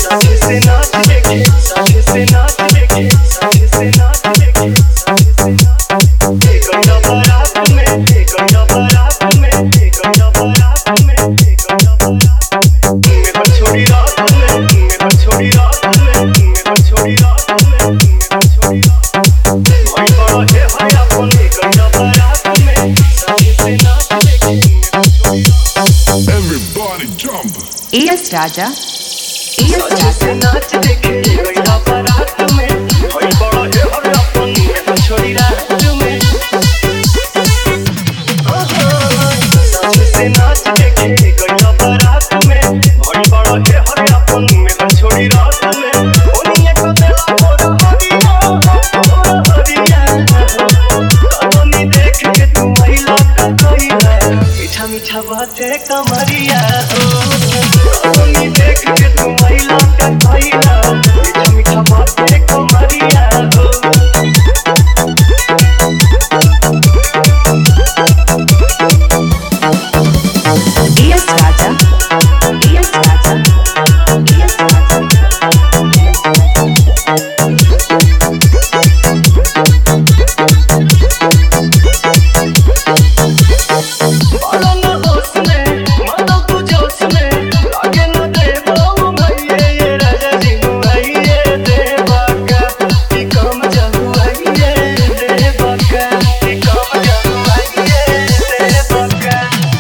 साथी से नाच देखे साथी से नाच देखे साथी से नाच देखे साथी से नाच एक गंगा बारात में एक गंगा बारात में एक गंगा बारात में एक गंगा बारात में पर छोड़ी रात में पर छोड़ी रात में पर छोड़ी रात में पर छोड़ी रात भाई बड़ा है हाय अपन एक गंगा बारात में साथी से नाच देखे पर छोड़ी रात Everybody jump. ES Raja. ES साथी Raja. से नाच देखे गंगा बारात में भाई बड़ा है हाय अपन पर छोड़ी रात में साथी से नाच देखे गंगा बारात में भाई बड़ा है हाय अपन पर छोड़ी रात में ओनिए को देला मोर हरिया तनी देख के तू आइला कहिला मीठा मीठा बातें कमरिया तनी देख के तू आइला कहिला मीठा मीठा बातें कमरिया ES Raja. ES Raja. ES Raja. बालन होश में मानो तू जोश में लागे न देवो भैये ये राजा जी भैये देवा का ई काम जाहु भैये देवा का ई काम जाहु भैये देवा का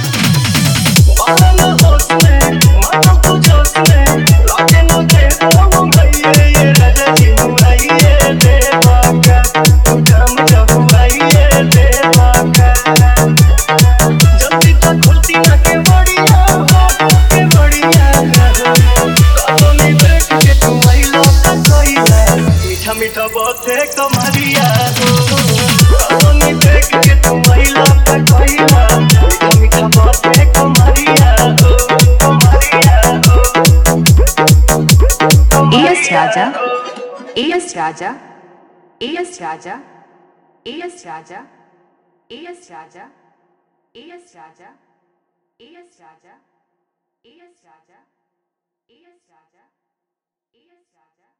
बालन होश में मानो तू जोश में लागे न देवो भैये ये राजा जी भैये देवा का ई काम जाहु भैये देवा का जल्दी तक खुलती ना के बढ़िया कातोनी देख के तू आइला कहिला मीठा मीठा बातें कमरिया कातोनी देख के तू आइला कहिला मीठा मीठा बातें कमरिया कमरिया ES Raja. ES Raja. ES Raja. ES Raja. ES Raja. ES Raja. ES Raja. ES Raja. ES Raja. ES Raja.